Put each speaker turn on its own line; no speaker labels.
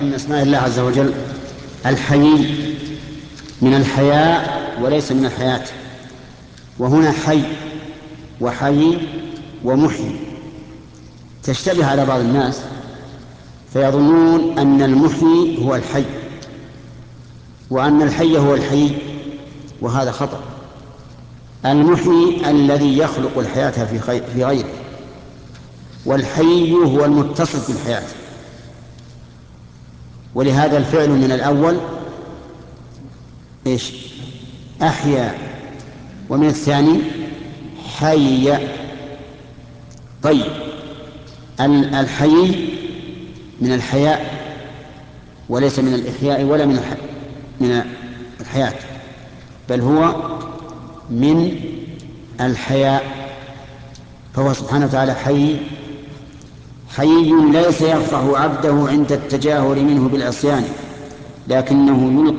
من أسماء الله عز وجل الحي، من الحياء وليس من الحياة. وهنا حي وحي ومحيي تشتبه على بعض الناس فيظنون أن المحيي هو الحي وأن الحي هو الحي، وهذا خطأ. المحيي الذي يخلق الحياة في غيره، والحي هو المتصف بالحياة. ولهذا الفعل من الأول إيش؟ أحيا، ومن الثاني حي. طيب، الحي من الحياء وليس من الإحياء ولا من الحياة، بل هو من الحياء. فهو سبحانه وتعالى حي ليس يفرح عبده عند التجاهل منه بالعصيان، لكنه يلقي